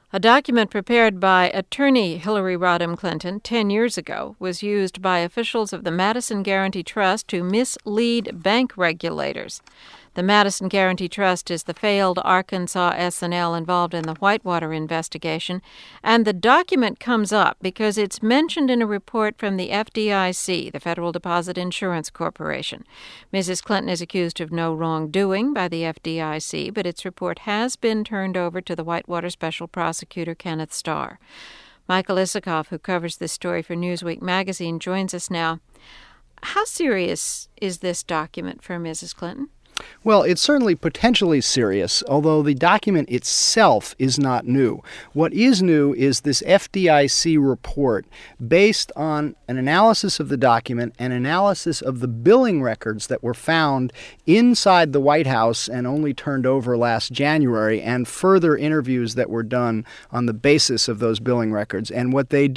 A document prepared by attorney Hillary Rodham Clinton 10 years ago was used by officials of the Madison Guaranty Trust to mislead bank regulators. The Madison Guaranty Trust is the failed Arkansas S&L involved in the Whitewater investigation, and the document comes up because it's mentioned in a report from the FDIC, the Federal Deposit Insurance Corporation. Mrs. Clinton is accused of no wrongdoing by the FDIC, but its report has been turned over to the Whitewater Special Prosecutor Kenneth Starr. Michael Isikoff, who covers this story for Newsweek magazine, joins us now. How serious is this document for Mrs. Clinton? Well, it's certainly potentially serious, although the document itself is not new. What is new is this FDIC report based on an analysis of the document and analysis of the billing records that were found inside the White House and only turned over last January, and further interviews that were done on the basis of those billing records. And what the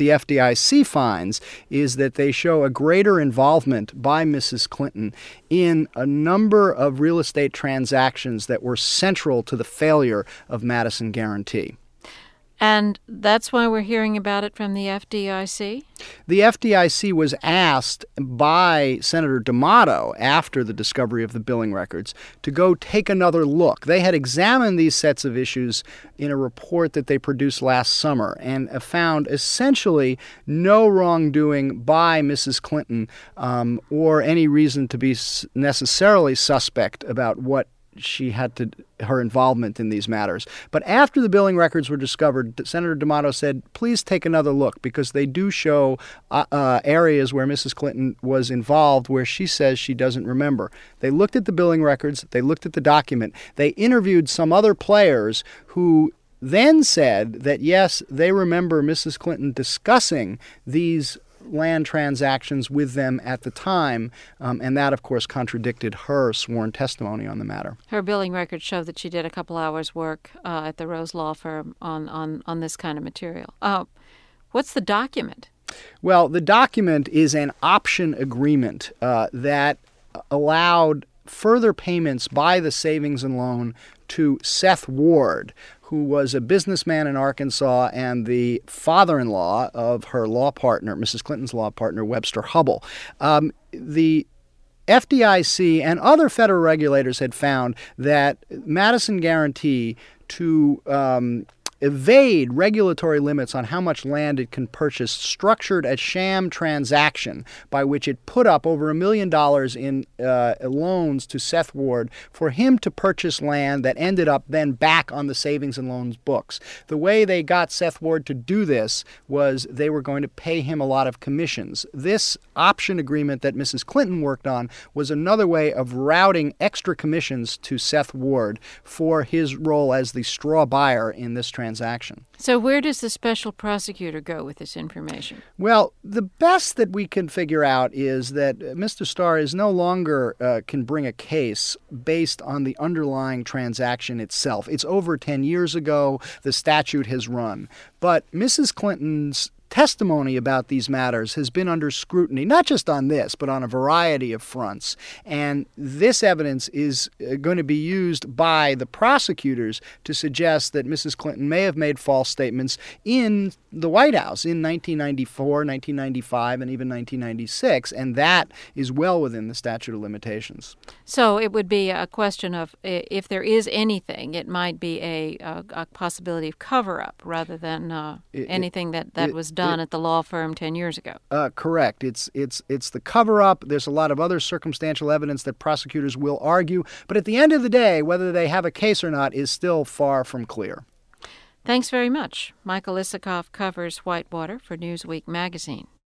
FDIC finds is that they show a greater involvement by Mrs. Clinton in a number of real estate transactions that were central to the failure of Madison Guaranty. And that's why we're hearing about it from the FDIC? The FDIC was asked by Senator D'Amato after the discovery of the billing records to go take another look. They had examined these sets of issues in a report that they produced last summer and found essentially no wrongdoing by Mrs. Clinton or any reason to be necessarily suspect about what she had her involvement in these matters. But after the billing records were discovered, Senator D'Amato said, please take another look, because they do show areas where Mrs. Clinton was involved where she says she doesn't remember. They looked at the billing records. They looked at the document. They interviewed some other players who then said that, yes, they remember Mrs. Clinton discussing these land transactions with them at the time, and that, of course, contradicted her sworn testimony on the matter. Her billing records show that she did a couple hours' work at the Rose Law Firm on this kind of material. What's the document? Well, the document is an option agreement that allowed further payments by the savings and loan to Seth Ward, who was a businessman in Arkansas and the father-in-law of her law partner, Mrs. Clinton's law partner, Webster Hubbell. The FDIC and other federal regulators had found that Madison Guaranty to evade regulatory limits on how much land it can purchase structured a sham transaction by which it put up over $1 million in loans to Seth Ward for him to purchase land that ended up then back on the savings and loans books. The way they got Seth Ward to do this was they were going to pay him a lot of commissions. This option agreement that Mrs. Clinton worked on was another way of routing extra commissions to Seth Ward for his role as the straw buyer in this transaction. So where does the special prosecutor go with this information? Well, the best that we can figure out is that Mr. Starr is no longer can bring a case based on the underlying transaction itself. It's over 10 years ago. The statute has run. But Mrs. Clinton's testimony about these matters has been under scrutiny, not just on this, but on a variety of fronts. And this evidence is going to be used by the prosecutors to suggest that Mrs. Clinton may have made false statements in the White House in 1994, 1995, and even 1996. And that is well within the statute of limitations. So it would be a question of, if there is anything, it might be a possibility of cover-up rather than anything that was done at the law firm 10 years ago. Correct. It's the cover-up. There's a lot of other circumstantial evidence that prosecutors will argue. But at the end of the day, whether they have a case or not is still far from clear. Thanks very much. Michael Isikoff covers Whitewater for Newsweek magazine.